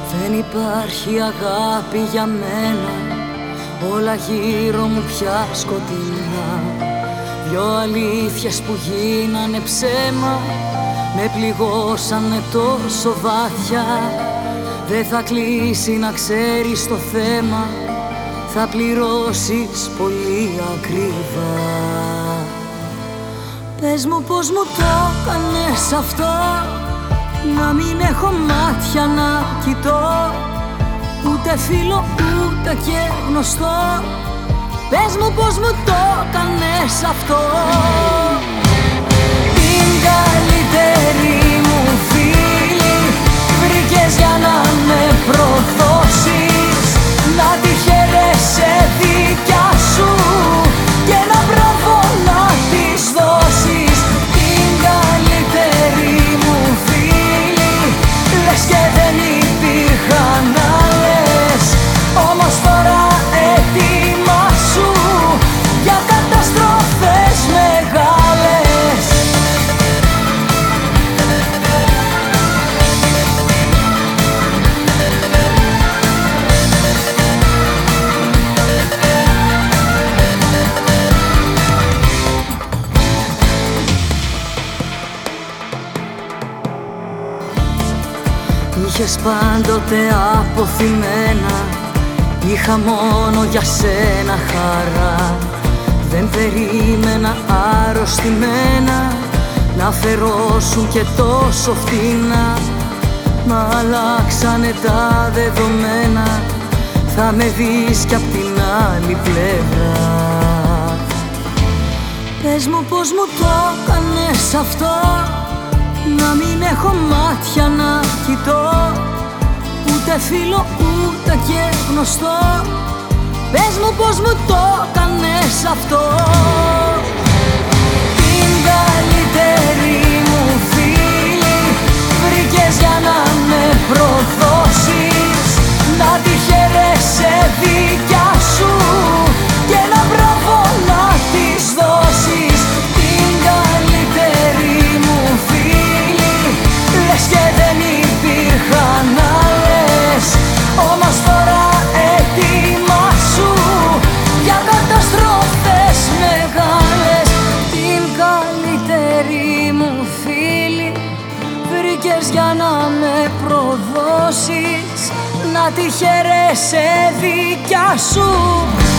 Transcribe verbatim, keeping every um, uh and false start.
Δεν υπάρχει αγάπη για μένα, όλα γύρω μου πια σκοτεινά. Δυο αλήθειες που γίνανε ψέμα, με πληγώσανε τόσο βάθια. Δεν θα κλείσει να ξέρεις το θέμα, θα πληρώσεις πολύ ακριβά. Πες μου πως μου το κάνες αυτό, να μην έχω μάτια να κοιτώ, ούτε φίλο ούτε και γνωστό. Πες μου πως μου το κάνες αυτό. Την καλύτερη μου φίλη βρήκες για να με προδώσεις, να τη χαίρεσαι δικιά σου και ένα μπράβο να της δώσεις. Την καλύτερη μου φίλη, λες και δεν υπήρχαν άλλες, όμως τώρα έτοιμα σου για καταστροφές μεγάλες. Είχες πάντοτε αποθυμένα, είχα μόνο για σένα χαρά. Δεν περίμενα αρρωστημένα να αφαιρώσουν και τόσο φτηνά. Μα αλλάξανε τα δεδομένα, θα με δεις κι απ' την άλλη πλευρά. Πες μου πως μου το κάνες αυτό, να μην έχω μάτια να κοιτώ, ούτε φίλο ούτε και γνωστό. Πες μου πως μου το κάνες αυτό. Την καλύτερη μου φίλη βρήκες για να με προδώσεις, να τη χαίρεσαι δικιά σου και ένα μπράβο να της δώσεις. Την καλύτερη μου φίλη, λες και δεν υπήρχαν άλλες, όμως τώρα έτοιμα σου για καταστροφές μεγάλες. Την καλύτερη μου φίλη βρήκες για να με προδώσεις, να τη χαίρεσαι δικιά σου